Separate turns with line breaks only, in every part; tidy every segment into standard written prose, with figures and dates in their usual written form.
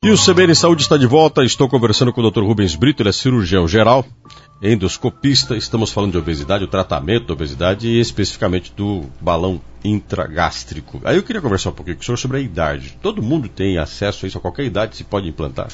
E o CBN Saúde está de volta. Estou conversando com o Dr. Rubens Brito, ele é cirurgião geral, endoscopista. Estamos falando de obesidade, o tratamento da obesidade e especificamente do balão intragástrico. Aí eu queria conversar um pouquinho com o senhor sobre a idade. Todo mundo tem acesso a isso, a qualquer idade se pode implantar?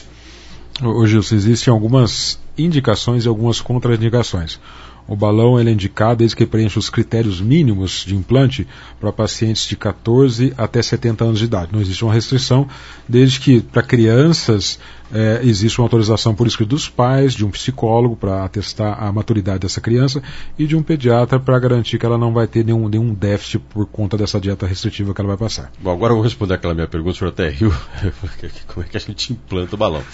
Ô Gilson, existem algumas indicações e algumas contraindicações. O balão ele é indicado desde que preenche os critérios mínimos de implante para pacientes de 14 até 70 anos de idade. Não existe uma restrição, desde que para crianças existe uma autorização por escrito dos pais, de um psicólogo para atestar a maturidade dessa criança e de um pediatra para garantir que ela não vai ter nenhum déficit por conta dessa dieta restritiva que ela vai passar.
Bom, agora eu vou responder aquela minha pergunta, o senhor até riu, como é que a gente implanta o balão?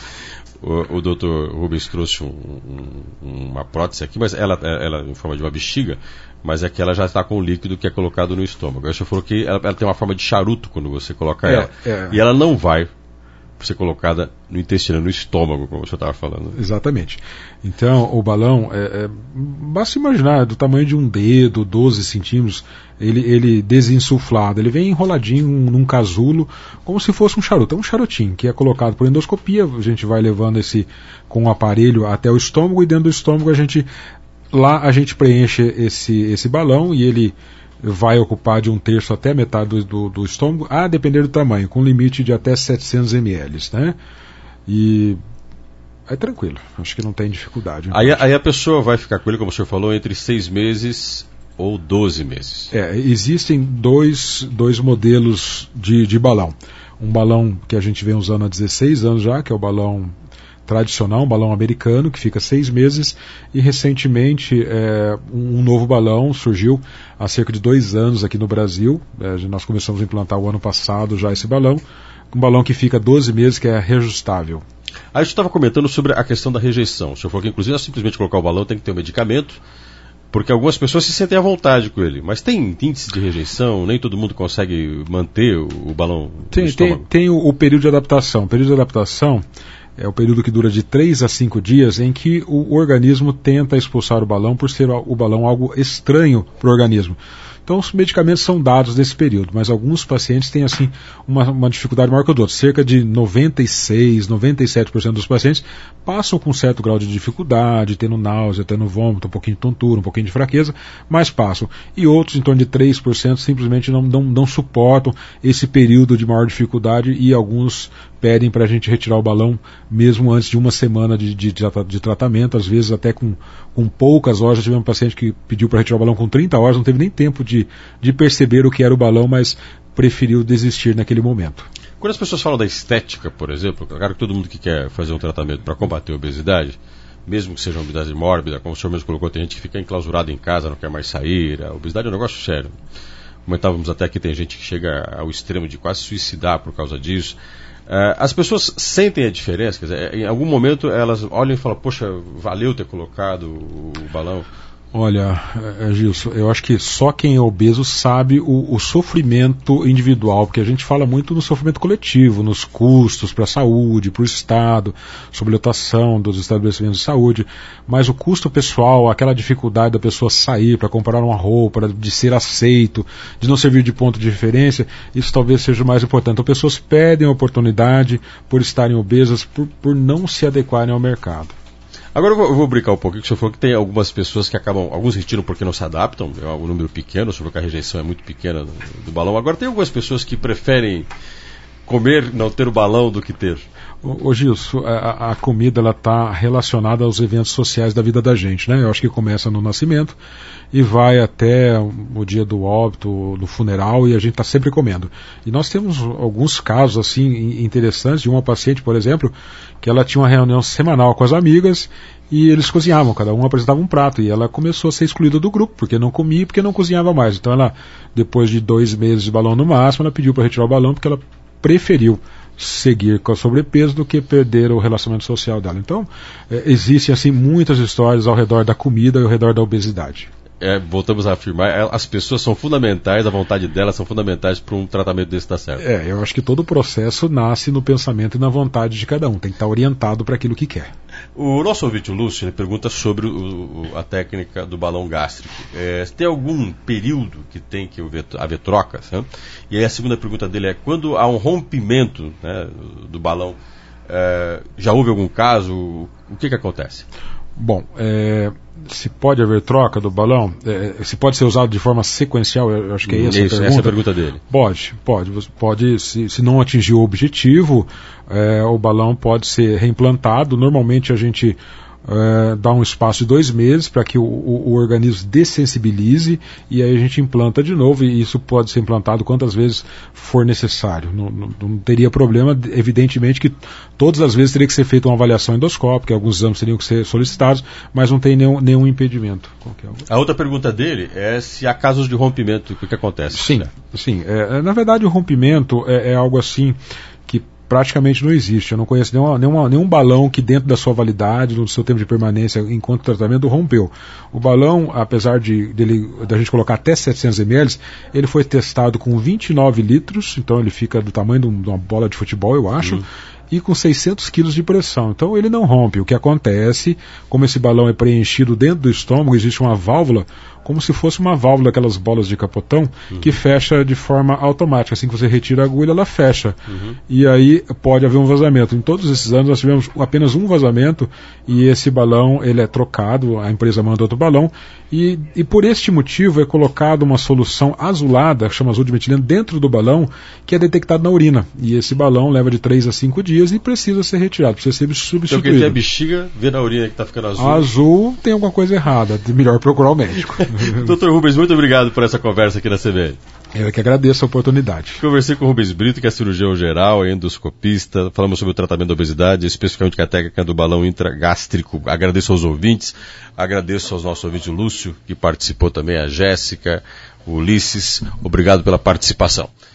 O Dr. Rubens trouxe uma prótese aqui, mas ela em forma de uma bexiga, mas é que ela já está com o líquido que é colocado no estômago. Aí o senhor falou que ela tem uma forma de charuto quando você coloca ela. E ela não vai ser colocada no intestino, no estômago, como o senhor estava falando.
Exatamente. Então, o balão, basta imaginar, do tamanho de um dedo, 12 centímetros, ele desinsuflado, ele vem enroladinho num casulo, como se fosse um charuto. É um charutinho que é colocado por endoscopia, a gente vai levando com o aparelho até o estômago, e dentro do estômago a gente preenche esse balão e ele vai ocupar de 1/3 até metade do estômago, a depender do tamanho, com limite de até 700 ml, né? E é tranquilo, acho que não tem dificuldade.
Aí a pessoa vai ficar com ele, como o senhor falou, entre 6 meses ou 12 meses.
Existem dois modelos de balão. Um balão que a gente vem usando há 16 anos já, que é o balão tradicional, um balão americano, que fica 6 meses, e recentemente um novo balão surgiu há cerca de 2 anos aqui no Brasil. Nós começamos a implantar o ano passado já esse balão, um balão que fica 12 meses, que é reajustável.
Aí você estava comentando sobre a questão da rejeição. O senhor falou que inclusive não é simplesmente colocar o balão, tem que ter um medicamento, porque algumas pessoas se sentem à vontade com ele, mas tem índice de rejeição, nem todo mundo consegue manter o balão no estômago.
Tem o período de adaptação. O período de adaptação é o período que dura de 3 a 5 dias, em que o organismo tenta expulsar o balão por ser o balão algo estranho para o organismo. Então os medicamentos são dados nesse período, mas alguns pacientes têm assim uma dificuldade maior que o outro. Cerca de 96, 97% dos pacientes passam com um certo grau de dificuldade, tendo náusea, tendo vômito, um pouquinho de tontura, um pouquinho de fraqueza, mas passam. E outros, em torno de 3%, simplesmente não suportam esse período de maior dificuldade, e alguns pedem para a gente retirar o balão mesmo antes de uma semana de tratamento, às vezes até com poucas horas. Já tivemos um paciente que pediu para retirar o balão com 30 horas, não teve nem tempo de perceber o que era o balão, mas preferiu desistir naquele momento.
Quando as pessoas falam da estética, por exemplo, claro que todo mundo que quer fazer um tratamento para combater a obesidade, mesmo que seja uma obesidade mórbida, como o senhor mesmo colocou, tem gente que fica enclausurada em casa, não quer mais sair. A obesidade é um negócio sério. Comentávamos até que tem gente que chega ao extremo de quase suicidar por causa disso. As pessoas sentem a diferença, quer dizer, em algum momento elas olham e falam, poxa, valeu ter colocado o balão.
Olha, Gilson, eu acho que só quem é obeso sabe o sofrimento individual, porque a gente fala muito no sofrimento coletivo, nos custos para a saúde, para o Estado, sobre a lotação dos estabelecimentos de saúde, mas o custo pessoal, aquela dificuldade da pessoa sair para comprar uma roupa, de ser aceito, de não servir de ponto de referência, isso talvez seja o mais importante. Então, pessoas perdem a oportunidade por estarem obesas, por não se adequarem ao mercado.
Agora eu vou brincar um pouquinho, que o senhor falou que tem algumas pessoas que acabam, alguns retiram porque não se adaptam, é um número pequeno, o senhor falou que a rejeição é muito pequena do balão. Agora tem algumas pessoas que preferem comer, não ter o balão do que ter.
Ô Gilson, a comida está relacionada aos eventos sociais da vida da gente, né? Eu acho que começa no nascimento e vai até o dia do óbito, do funeral, e a gente está sempre comendo. E nós temos alguns casos assim interessantes de uma paciente, por exemplo, que ela tinha uma reunião semanal com as amigas e eles cozinhavam, cada um apresentava um prato, e ela começou a ser excluída do grupo, porque não comia e porque não cozinhava mais. Então ela, depois de 2 meses de balão no máximo, ela pediu para retirar o balão porque ela preferiu seguir com o sobrepeso do que perder o relacionamento social dela. Então, existem assim muitas histórias ao redor da comida e ao redor da obesidade.
Voltamos a afirmar, as pessoas são fundamentais, a vontade delas são fundamentais para um tratamento desse dar certo.
Eu acho que todo o processo nasce no pensamento e na vontade de cada um, tem que estar orientado para aquilo que quer.
O nosso ouvinte, o Lúcio, ele pergunta sobre a técnica do balão gástrico. Tem algum período que tem que haver trocas? Né? E aí a segunda pergunta dele é, quando há um rompimento, né, do balão, Já houve algum caso? O que acontece?
Bom, se pode haver troca do balão, se pode ser usado de forma sequencial, eu acho que é essa a pergunta.
Essa é a pergunta dele.
Pode se não atingir o objetivo, o balão pode ser reimplantado. Normalmente a gente dá um espaço de 2 meses para que o organismo dessensibilize, e aí a gente implanta de novo, e isso pode ser implantado quantas vezes for necessário. Não teria problema. Evidentemente que todas as vezes teria que ser feita uma avaliação endoscópica, alguns exames teriam que ser solicitados, mas não tem nenhum impedimento.
A outra pergunta dele é se há casos de rompimento, o que acontece?
Sim. Na verdade, o rompimento é algo assim que praticamente não existe. Eu não conheço nenhum balão que, dentro da sua validade, no seu tempo de permanência enquanto tratamento, rompeu. O balão, apesar da gente colocar até 700 ml, ele foi testado com 29 litros, então ele fica do tamanho de uma bola de futebol, eu acho, e com 600 quilos de pressão. Então ele não rompe. O que acontece, como esse balão é preenchido dentro do estômago, existe uma válvula, como se fosse uma válvula daquelas bolas de capotão, que fecha de forma automática. Assim que você retira a agulha, ela fecha. E aí pode haver um vazamento. Em todos esses anos nós tivemos apenas um vazamento, e esse balão ele é trocado, a empresa manda outro balão, e por este motivo é colocada uma solução azulada, chama azul de metileno, dentro do balão, que é detectado na urina. E esse balão leva de 3 a 5 dias e precisa ser retirado, precisa ser substituído.
Então quem tem a bexiga, vê na urina que está ficando azul.
Azul, tem alguma coisa errada, melhor procurar o médico.
Dr. Rubens, muito obrigado por essa conversa aqui na CBN.
Eu que agradeço a oportunidade.
Conversei com o Rubens Brito, que é cirurgião geral, endoscopista. Falamos sobre o tratamento da obesidade, especificamente com a técnica do balão intragástrico. Agradeço aos ouvintes, agradeço aos nossos ouvintes, o Lúcio, que participou também, a Jéssica, o Ulisses. Obrigado pela participação.